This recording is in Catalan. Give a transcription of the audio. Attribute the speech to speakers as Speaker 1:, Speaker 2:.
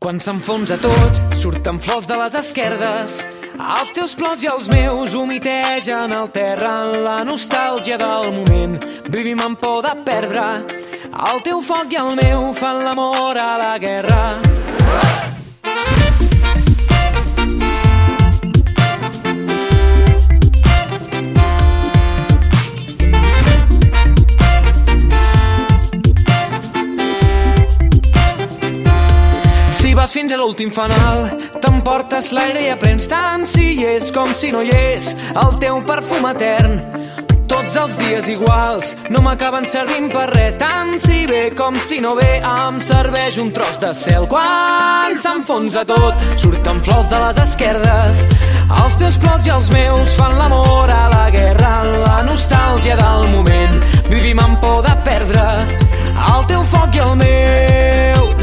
Speaker 1: Quan s'enfonsa tot, surten flors de les esquerdes. Els teus plors i els meus humitegen el terra en la nostàlgia del moment. Vivim amb por de perdre. El teu foc i el meu fan l'amor a la guerra. Si vas fins a l'últim fanal, t'emportes l'aire i aprens tant si hi és com si no hi és. El teu perfum etern, tots els dies iguals, no m'acaben servint per res. Tant si ve com si no ve, em serveix un tros de cel. Quan s'enfonsa tot, surten flors de les esquerdes. Els teus plors i els meus fan l'amor a la guerra, la nostàlgia del moment. Vivim amb por de perdre el teu foc i el meu.